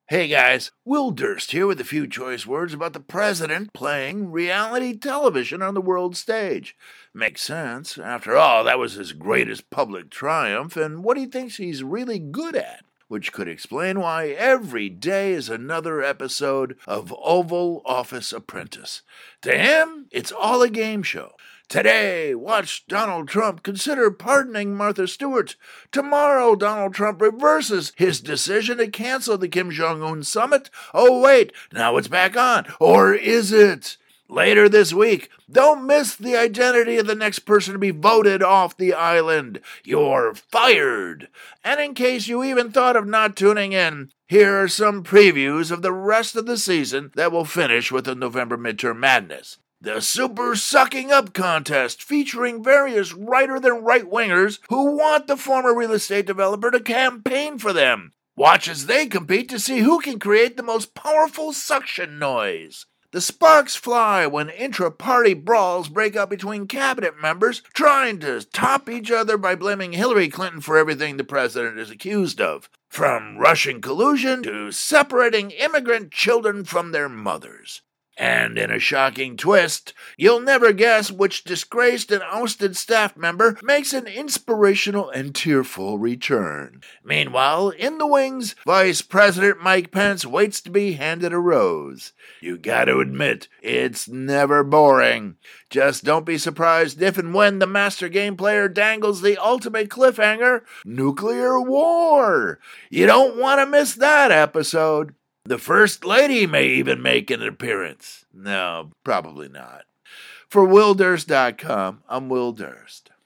Hey guys, Will Durst here with a few choice words about the president playing reality television on the world stage. Makes sense. After all, that was his greatest public triumph and what he thinks he's really good at, which could explain why every day is another episode of Oval Office Apprentice. To him, it's all a game show. Today, watch Donald Trump consider pardoning Martha Stewart. Tomorrow, Donald Trump reverses his decision to cancel the Kim Jong-un summit. Oh, wait, now it's back on. Or is it? Later this week, don't miss the identity of the next person to be voted off the island. You're fired. And in case you even thought of not tuning in, here are some previews of the rest of the season that will finish with the November midterm madness. The Super Sucking Up Contest, featuring various righter-than-right-wingers who want the former real estate developer to campaign for them. Watch as they compete to see who can create the most powerful suction noise. The sparks fly when intra-party brawls break out between cabinet members trying to top each other by blaming Hillary Clinton for everything the president is accused of, from Russian collusion to separating immigrant children from their mothers. And in a shocking twist, you'll never guess which disgraced and ousted staff member makes an inspirational and tearful return. Meanwhile, in the wings, Vice President Mike Pence waits to be handed a rose. You gotta admit, it's never boring. Just don't be surprised if and when the master game player dangles the ultimate cliffhanger, nuclear war. You don't want to miss that episode. The First Lady may even make an appearance. No, probably not. For WillDurst.com, I'm Will Durst.